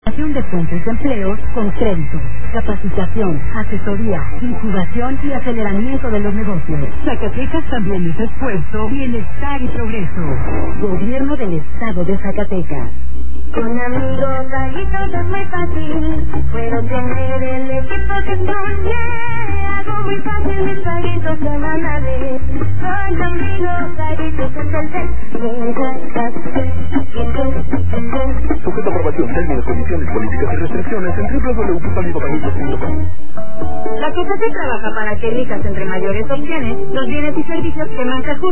De fuentes de empleos con créditos, capacitación, asesoría, incubación y aceleramiento de los negocios. Zacatecas también es esfuerzo, bienestar y progreso. Gobierno del Estado de Zacatecas. Con amigos, gallitos es muy fácil. Puedo tener el equipo que soñé. Hago muy fácil mis paguitos semanales. Con amigos, gallitos es el Sujeto a aprobación, términos, condiciones, políticas y restricciones en www.amigopaguitos.com. La COFESE trabaja para que elijas entre mayores opciones los bienes y servicios que más se ajustan